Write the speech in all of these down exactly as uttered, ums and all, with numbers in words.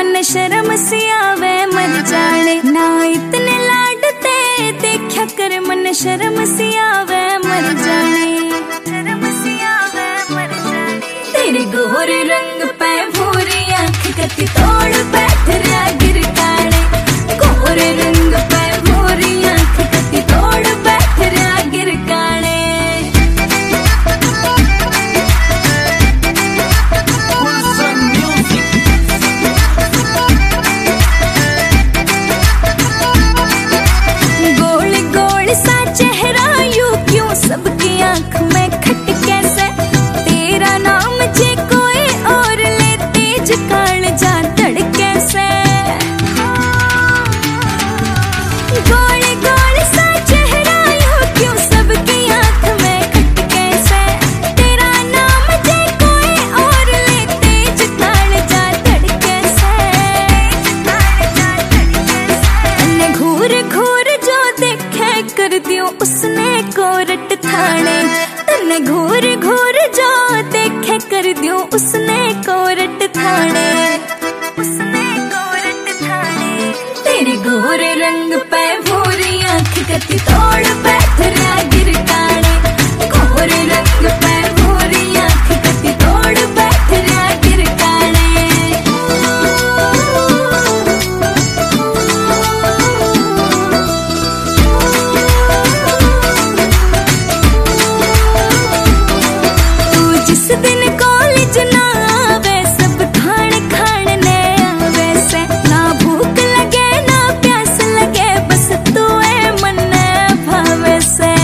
मन शर्म सी आवे मर जाने ना इतने लाडते देखा कर मन शर्म सी आवे मर जाने शर्म सी आवे मर जाने तेरे गोरे रंग पे भूरी आँख कति तोड़ बैठ रहा गिर काने गोरे रंग पे भूरी आँख कति तोड़ बैठ रहा गिर काने सबकी आंख में खट कैसे तेरा नाम जे कोई और ले तेज काल जा धड़ कैसे गोल गोल सा चेहरा यूं क्यों सबकी आंख में खट कैसे तेरा नाम जे कोई और ले तेज काल जा धड़ कैसे तन्ने घूर घूर जो देखे कर दियो उसने कोरट थाने तन्ने घूर घूर जो देखे कर दियो उसने कोरट थाने उसने कोरट थाने तेरे गोरे रंग पे भूरी आँख कति तोड़ बैठ रहा गिर काने गोरे रंग पे भूरी आँख कति तोड़ बैठ रहा गिर काने जिस दिन कॉलेज ना आवे सब खान खाने आवे से ना भूख लगे ना प्यास लगे बस तू है मन भावे से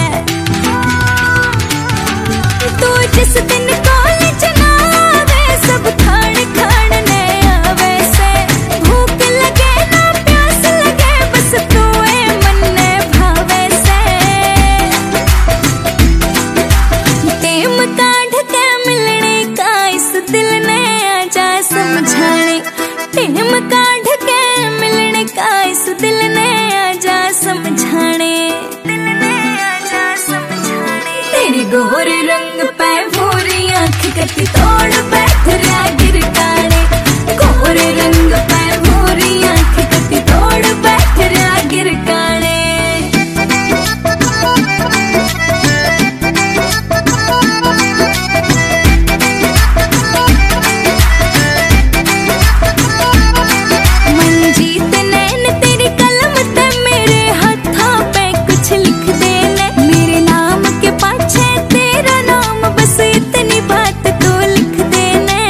तू जिस दिन कॉलेज ना आवे सब खान खाने आवे से भूख लगे ना प्यास लगे बस तू है मन भावे से टेम काढ़ के मिलने का इस दिल ने आजा समझाने टेम काढ़ के मिलने का इस दिल ने आजा समझाने दिल ने आजा समझाने तेरे गोरे रंग पे भूरी आँख कति तोड़ बैठ रहा गिर काने गोरे रंग पे भूरी आँख कति तोड़ बैठ रहा गिर काने मंजीत नैन तेरी कलम ते मेरे हाथों पे कुछ लिख देने मेरे नाम के पाछे तेरा नाम बस इतनी बात तो लिख देने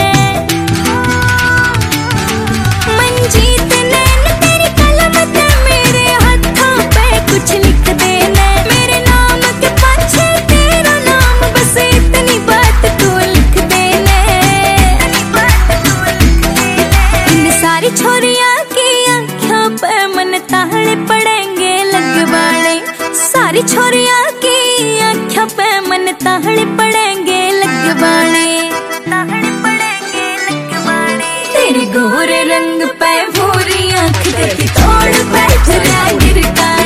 मंजीत नैन तेरी कलम ते मेरे हाथों पे कुछ लिख देने मेरे नाम के पाछे तेरा नाम बस इतनी बात तो लिख देने इन सारी छोरियां की आँखों पे मन ताले पड़ेंगे लगवाने सारी छोरियां की आँखों पे मन ताले पड़ेंगे लगवाने ताले पड़ेंगे लगवाने तेरे गोरे रंग पे भूरी आँख कति तोड़ बैठ रहा गिर का